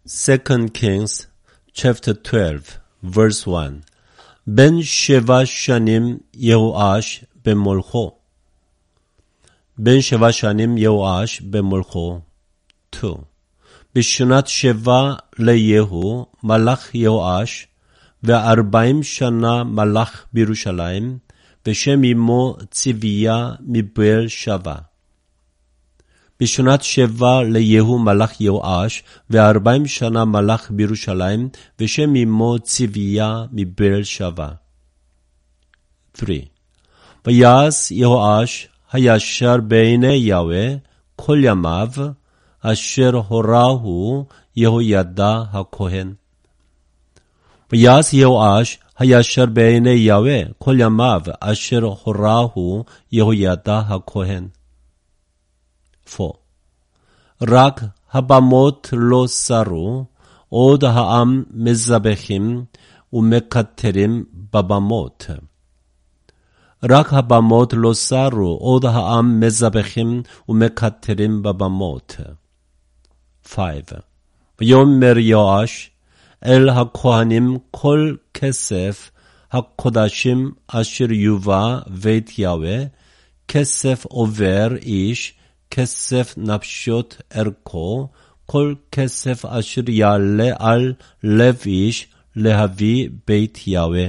2 Kings chapter 12 verse 1 בן 7 שנים יהואש במולכו. בן 7 שנים יהואש במולכו. 2. בשנת 7 ליהו מלך יהואש, ו40 שנה מלך בירושלים, ושם אמו צביה מבאר שבע. בשנת 7 ליהו מלך יהואש, ו40 שנה מלך בירושלים, ושם אמו צביה מבאר שבע. 3. ויעש יהואש הישר בעיני יהוה כל ימיו, אשר הורהו יהוידע הכהן. ויעש יהואש הישר בעיני יהוה כל ימיו, אשר הורהו יהוידע הכהן. 4. רק הבמות לא שרו, עוד העם מזבחים ומקטרים בבמות. רק הבמות לא שרו, עוד העם מזבחים ומקטרים בבמות. 5. ויאמר יהואש אל הכהנים כל כסף הקודשים אשר יובא בית יהוה, כסף עובר איש, כסף נפשות ערכו, כל כסף אשר יעלה על לב איש להביא בית יהוה.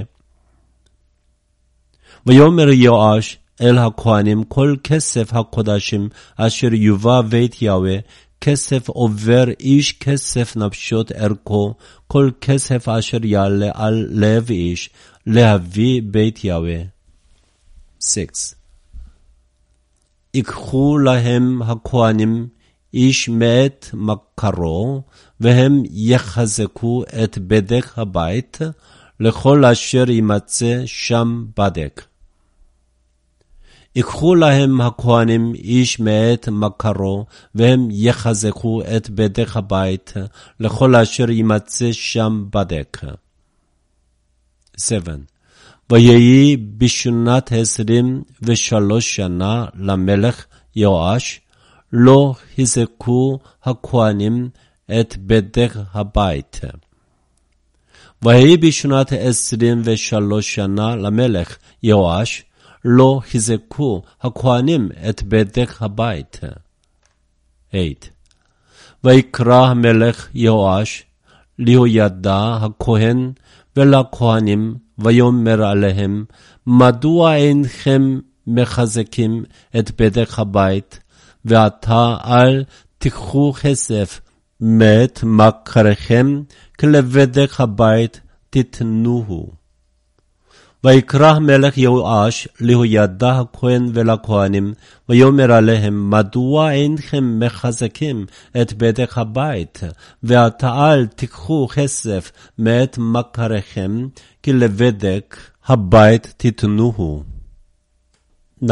ויאמר יהואש אל הכהנים כל כסף הקודשים אשר יובא בית יהוה, כסף עובר איש, כסף נפשות ערכו, כל כסף אשר יעלה על לב איש להביא בית יהוה. 6. ייקחו להם הכהנים איש מאת מכרו, והם יחזקו את בדק הבית, לכל אשר יימצא שם בדק. ייקחו להם הכהנים איש מאת מכרו, והם יחזקו את בדק הבית, לכל אשר יימצא שם בדק. 7. ויהי בשנת 23 שנה למלך יהואש, לא החזיקו הכהנים את בדק הבית. ויהי בשנת 23 שנה למלך יהואש, לא החזיקו הכהנים את בדק הבית. 8. ויקרא המלך יהואש ליהוידע הכהן ולכהנים, ויאמר עליהם, מדוע אינכם מחזקים את בדק הבית, ועתה אל תיקחו כסף מאת מכריכם, כי לבדק הבית תיתנוהו. ויקרא המלך יהואש ליהוידע הכהן ולכהנים, ויאמר עליהם, מדוע אינכם מחזקים את בדק הבית, ועתה אל תיקחו כסף מאת מכריכם, כי לבדק הבית תיתנוהו. 9.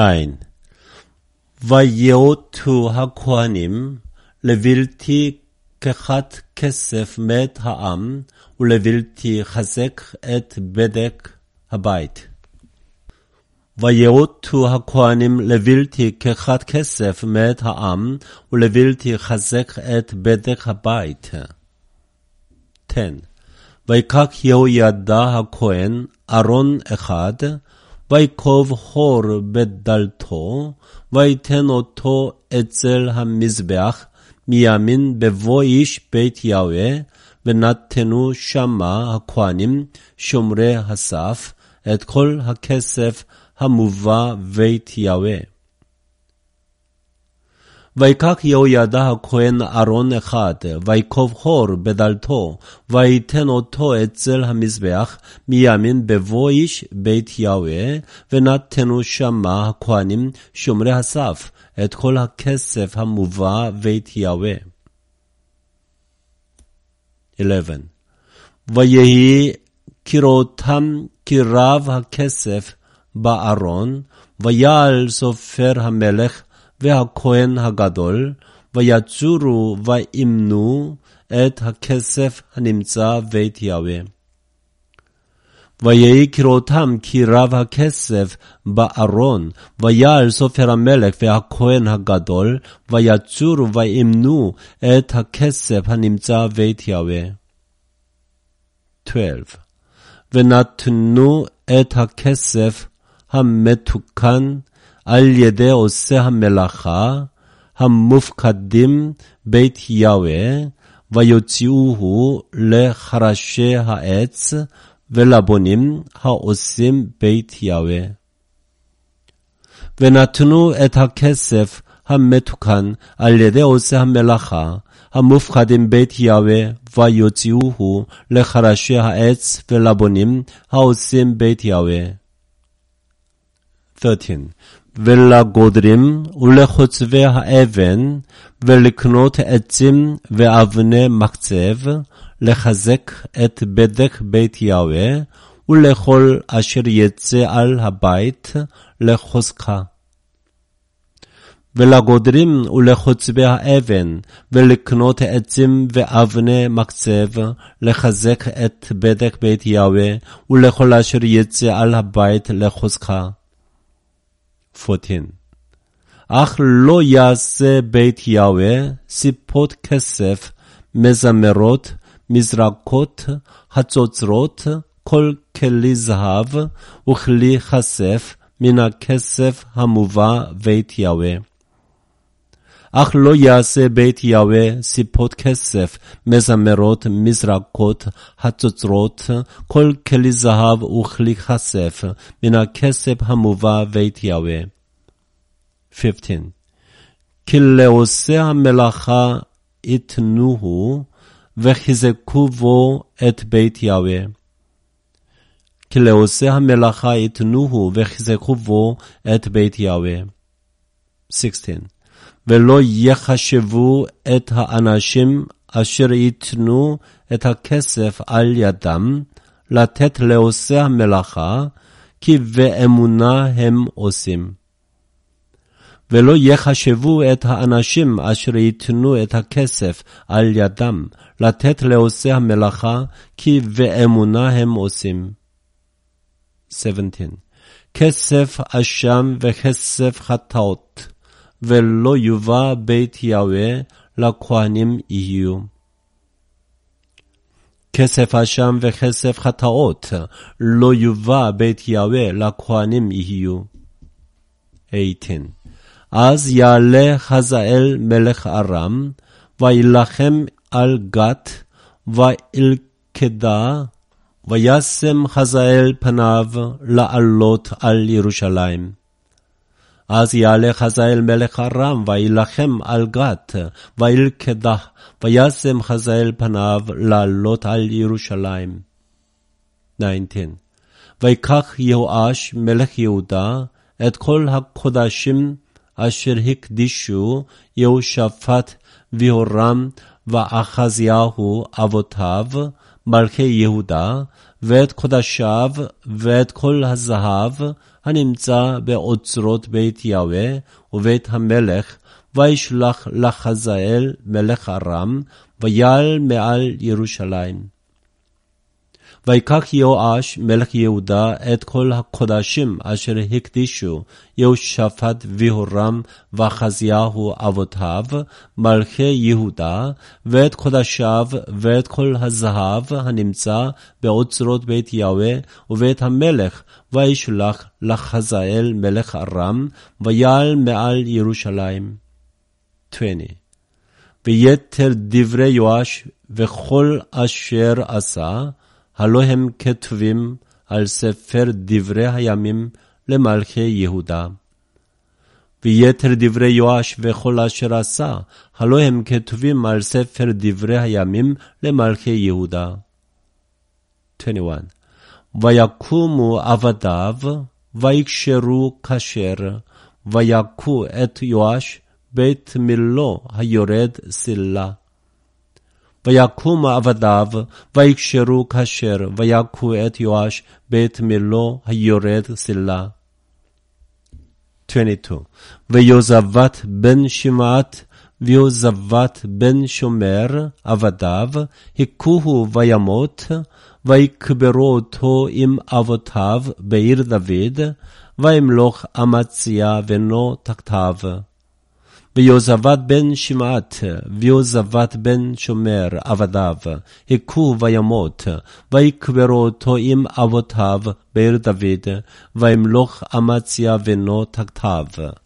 ויאותו הכהנים לבלתי קחת כסף מאת העם, ולבלתי חזק את בדק הבית. ויאותו הכהנים לבלתי קחת כסף מאת העם, ולבלתי חזק את בדק הבית. 10. ויקח יהוידע הכהן ארון אחד, ויקוב חור בדלתו, ויתן אותו אצל המזבח, מימין בבוא איש בית יהוה, ונתנו שמה הכהנים שומרי הסף את כל הכסף המובא בית יהוה. ויקח יהוידע הכהן ארון אחד, ויקוב חור בדלתו, ויתן אותו אצל המזבח, מימין בבוא איש בית יהוה, ונתנו שמה הכהנים שומרי הסף את כל הכסף המובא בית יהוה. 11. ויהי כראותם כרב הכסף בארון, ויעל סופר המלך והכהן הגדול, ויצורו וימנו את הכסף הנמצא בית יהוה. ויהי כראותם כי רב הכסף בארון, ויעל סופר המלך והכהן הגדול, ויצורו וימנו את הכסף הנמצא בית יהוה. 12. ונתנו את הכסף המתוקן על ידי עושי המלאכה, המופקדים בית יהוה, ויוציאוהו לחרשי העץ, ולבונים העושים בית יהוה. ונתנו את הכסף המתוקן על ידי עושי המלאכה, המופקדים בית יהוה, ויוציאוהו לחרשי העץ, ולבונים העושים בית יהוה. 13. ולגודרים ולחוצבי האבן, ולקנות עצים ואבני מחצב, לחזק את בדק בית יהוה, ולכל אשר יצא על הבית לחוזקה. ולגודרים ולחוצבי האבן, ולקנות עצים ואבני מחצב, לחזק את בדק בית יהוה, ולכל אשר יצא על הבית לחוזקה. 14. אך לא יעשה בית יהוה סיפות כסף, מזמרות, מזרקות, חצוצרות, כל כלי זהב וכלי כסף מן הכסף המובא בית יהוה. אך לא יעשה בית יהוה סיפות כסף, מזמרות, מזרקות, חצוצרות, כל כלי זהב וכלי כסף מן הכסף המובא בית יהוה. 15. כי לעושי המלאכה יתנוהו, וחיזקו בו את בית יהוה. כי לעושי המלאכה יתנוהו, וחיזקו בו את בית יהוה. 16. ולא יחשבו את האנשים אשר יתנו את הכסף על ידם, לתת לעושי המלאכה, כי באמונה הם עושים. ולא יחשבו את האנשים אשר יתנו את הכסף על ידם, לתת לעושי המלאכה, כי באמונה הם עושים. 17. כסף אשם וכסף חטאות, ולא יובא בית יהוה לכהנים יהיו. כסף אשם וכסף חטאות, לא יובא בית יהוה לכהנים יהיו. 18. אז יעלה חזאל מלך ארם, וילחם על גת, וילכדה, וישם חזאל פניו לעלות על ירושלים. אז יעלה חזאל מלך ארם, וילחם על גת, וילכדה, וישם חזאל פניו לעלות על ירושלים. 19. ויקח יהואש מלך יהודה את כל הקודשים אשר הקדישו יהושפט ויהורם ואחזיהו אבותיו מלכי יהודה, ואת קודשיו ואת כל הזהב הנמצא באוצרות בית יהוה ובית המלך, וישלח לחזאל מלך ארם, ויעל מעל ירושלים. ויקח יהואש מלך יהודה את כל הקודשים אשר הקדישו יהושפט ויהורם ואחזיהו אבותיו מלכי יהודה, ואת קודשיו ואת כל הזהב הנמצא באוצרות בית יהוה ובית המלך, וישלח לחזאל מלך ארם, ויעל מעל ירושלים. 20. ויתר דברי יואש וכל אשר עשה, הלא הם כתובים על ספר דברי הימים למלכי יהודה. ויתר דברי יואש וכל אשר עשה, הלא הם כתובים על ספר דברי הימים למלכי יהודה. 21. ויקומו עבדיו, ויקשרו כשר, ויכו את יואש בית מילו היורד סלה. ויקום עבדיו, ויקשרו כשר, ויכו את יואש בית מילו היורד סלה. 22. ויוזבת בן שמעת ויוזבת בן שומר עבדיו, הכוהו וימות, ויקברו אותו עם אבותיו בעיר דוד, וימלוך אמציה בנו תחתיו. ויוזבת בן שמעת, ויוזבת בן שומר עבדיו, הכו וימות, ויקברו אותו עם אבותיו בעיר דוד, וימלוך אמציה בנו תחתיו.